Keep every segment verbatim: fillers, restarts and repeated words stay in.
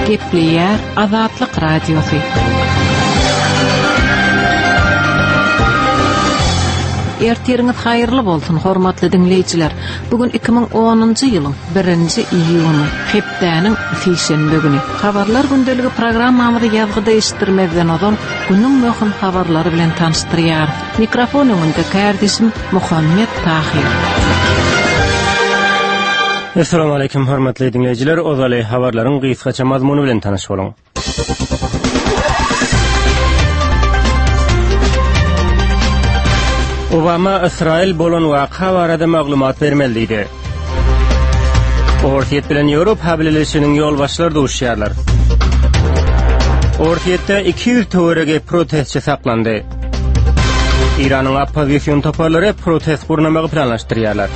Gepleyer Azatlyk Radiosu. Ertiriniz hayırlı bolsun, hormatly dinleyijiler. Bugün iki ming onuncu ýylyň birinji iýuny, hepdäniň sişenbe güni. Habarlar gündeligi programmamyzy ýazgyda eşitdirmezden odan günüň möhüm habarlary bilen tanıştyrýar. Mikrofon öňünde kardeşim Muhammed Tahir. Assalamu alaykum hormatly dinleyijiler. Ozaly habarlaryň gysgaça mazmuny bilen tanyş boluň. Obama İsrail bolan waka barada maglumat bermeliydi. Ortiyet bilen Ýewropa haberleşiniň ýol başlar duşýarlar. Ortiyetde iki ýüz töwerege protestçi saklandy. İranyň oppozisiýon toparlary protest gurnamagy planlaşdyrýarlar.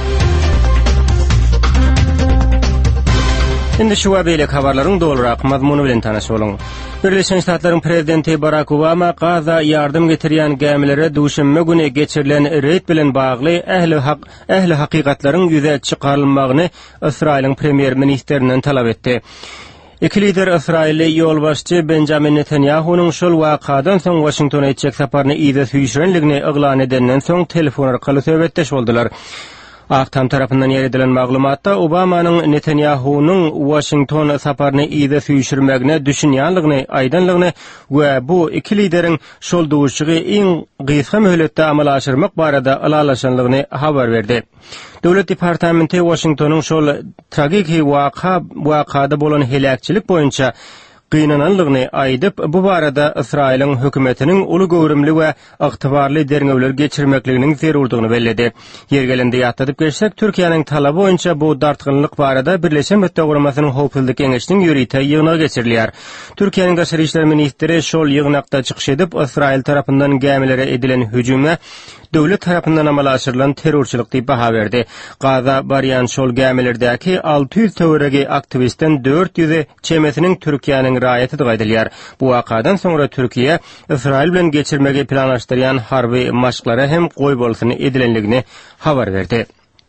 Indi şu haberlik habarlaryň dolrak mazmuny bilen tanyş boluň. Birleşen Ştatlaryň prezidenti Barack Obama Gaza ýardym getirýän gemilere duşanma güni geçirilen reýt bilen bagly ähli hak ähli hakykatlaryň ýüze çykarylmagyny Israýlyň premier ministerinden talap etdi. Iki lider Israýly ýolbaşçy Benjamin Netanyahu'nyň şol wakadan soň Washingtona etjek saparyny ýyda süýşirenligini eglan edenden soň telefon arkaly söhbetdeş boldylar. Aktam tarafından yer edilen maglumatda Obama'nın Netanyahu'nun Washington saparyny ýyda süýşirmegine düşünýänligini, aýdanlygyny we bu iki liderin şol duşugy iň gysga möhletde amal aşyrmak barada alalaşanlygyny habar berdi. Döwlet departamenti Washington'un şol tragik waka wakada bolan helakçilik boýunça gynananlygyny aýdyp, bu barada Israýlyň hökümetiniň uly gowrumly we ygtybarly derňewler geçirmekliginiň zerurdygyny belledi. Ýergelinde ýatdyp geçsek, Türkiýanyň talaby boýunça bu dartgynlyk barada Birleşen Milletler Guramasynyň howpsuzlyk keňeşiniň ýürüýte ýygyny geçirilýär. Türkiýanyň Daşary işler ministri şol ýygnakda çykyş edip, Israýl tarapyndan gemilere edilen hüjüme döwlet tarapyndan amal aşyrylan terrorçylyk diýip baha berdi. Gaza barýan şol gemilerdäki alty ýüz töweregi aktivistden dört ýüzi çemesiniň Türkiýanyň raýaty diýilýär. Bu wakadan soňra Türkiýe Israýl bilen geçirmegi planlaşdyrýan harby maşklary hem goý bolsuny edilenligini habar berdi.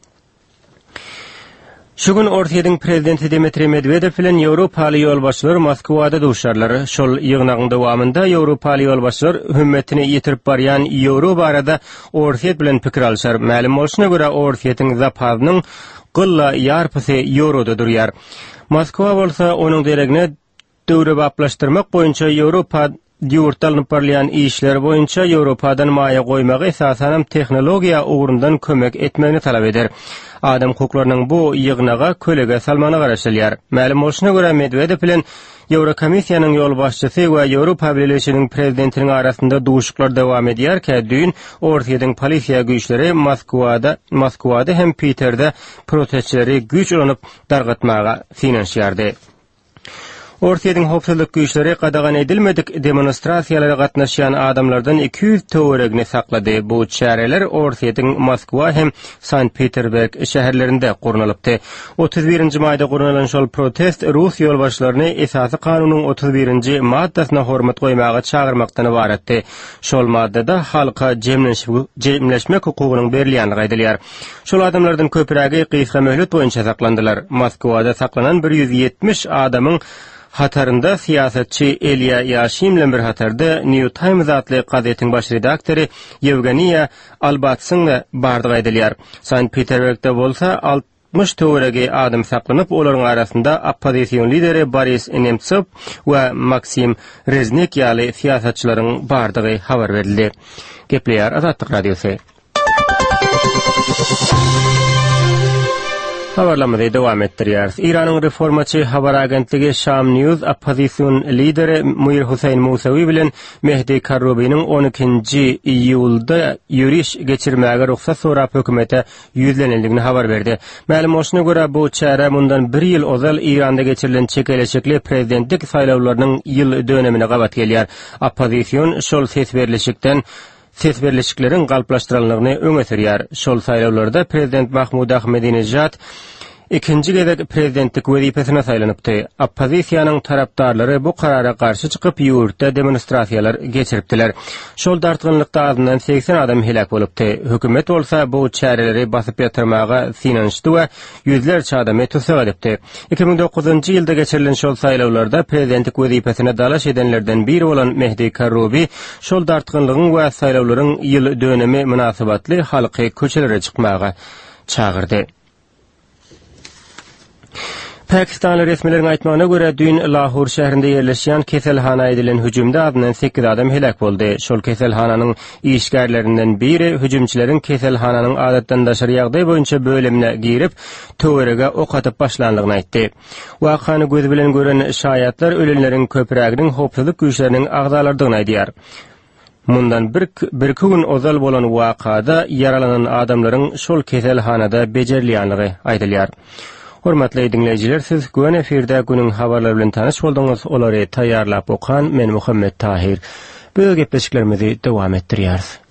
Şugun Ortiýetin prezidenti Dmitri Medvedew bilen Ýewropaly ýolbaşçylar Moskwada duşarlar. Şol ýygnagyň dowamında Ýewropaly ýolbaşçylar hümmetini ýetirip barýan Ýewropa barada Ortiýet bilen pikir alşar. Ma'lum bolşuna görä Ortiýetiň zapadynyň gylla ýarpysy Ýewroda durýar. Moskwa bolsa onuň deregine döwre baplaşdyrmak boýunça Ýewropa ýurtlaryny parlayan işler boýunça Ýewropadan maýa goýmagy esasen tehnologiýa ugrundan kömek etmegini talap eder. Adam hukuklarynyň bu ýygnaga kölege salmana garaşylýar. Ma'lum bolşuna görä Medvedew bilen Ýewrokomisiýanyň ýolbaşçysy we Ýewropa Birleşiginiň prezidentiniň arasynda duşuklar dowam edýärkä, düýün Ortiýetiň polisiýa güýçleri Moskwada, Moskwada hem Peterде protestçileri güýç ulanyp dargatmaga finansiýardy. Ortiýetiň howpsuzlyk güýçleri gadagan edilmedik demonstrasiýalara gatnaşýan adamlardan iki ýüz töweregini saklady. Bu çäreler Ortiýetiň Moskwa hem Sankt Peterburg şäherlerinde gurnalypdy. otuz birinji maýda gurnalan şol protest Rus ýolbaşçylaryny esasy kanunyň otuz birinji maddasyna hormat goýmaga çağırmakdan ibaretdi. Şol maddada halka jemleşmek hukugynyň berilýänligi aýdylýar. Şol adamlardan köpürägi gysga möhlet boýunça saklandylar. Moskwada saklanan bir ýüz ýetmiş adamyň hatarında siyasetçi Elia Yashim bilen bir hatarda New Times adly gazetiň baş redaktory Yevgeniya Albatsyň bardygy aýdylýar. Sankt Peterburgda bolsa altmış töweregi adam saklanyp, olaryň arasynda oppozisiýon lideri Boris Nemtsov we Maksim Reznik ýaly siýasatçylaryň bardygy habar berildi. Gepleyer Azatlyk Radiosu. Habarlamada dowam etdirýär. Iranyň reformaçy habar agentligi Sham News oppozisiýon lideri Muir Husayn Musawi bilen Mehdi Karrubi'niň on ikinji iýulda ýürüş geçirmäge ruhsat sorap hökümete ýüzlenildigini habar berdi. Ma'lum bolşuna görä bu çäre mundan bir ýyl ozal Iranda geçirilen çekeleşikli prezidentlik saýlawlarynyň ýyl dönemine gabat gelýär. Oppozisiýon şol ses berilişikden ses berleşiklerin galplaştırılmalarını öňe sürýär. Şol saýlawlarda prezident Mahmud Ahmedinejad ikinci gezek prezidentlik wezipesine saylanypdy. Oppozisiýanyň tarapdarlary bu karara garşy çykyp ýurtda demonstrasiýalar geçiripdiler. Şol dartgynlykda azyndan seksen adam helak bolupdy. Hökümet bolsa bu çäreleri basyp ýatyrmaga synançdy we ýüzlerçe adamy tutsak edipdi. iki ming dokuzunçy ýylda geçirilen şol saýlawlarda prezidentlik wezipesine dalaş edenlerden biri bolan Mehdi Karoubi şol dartgynlygyň we saýlawlaryň ýyl dönemi munasabatly halky köçelere çykmaga çağırdı. Pakistanly resmilerin aýtmagyna görä, dün Lahor şäherinde ýerleşýän keselhana edilen hüjümde adından sekiz adam helak boldy. Şol keselhananyň işgärlerinden biri hüjümçilerin keselhananyň adatdan daşary ýagdaý boýunça bölemine girip, töwerege ok atyp başlandygyny aýtdy. Wakany göz bilen gören şaýatlar ölenleriň köpräginiň hopsuzlyk güýçleriniň agdalardygyny aýdýar. Mundan bir bir gün ozal bolan wakada yaralanan adamlaryň şol keselhanada bejerilýänligi aýdylýar. Hormatly dinleyijiler, siz güwen efirde günüň habarlary bilen tanyş boldyňyz. Olary taýýarlap okan men Muhammed Tahir. Bu gepleşiklerimizi dowam etdirýäris.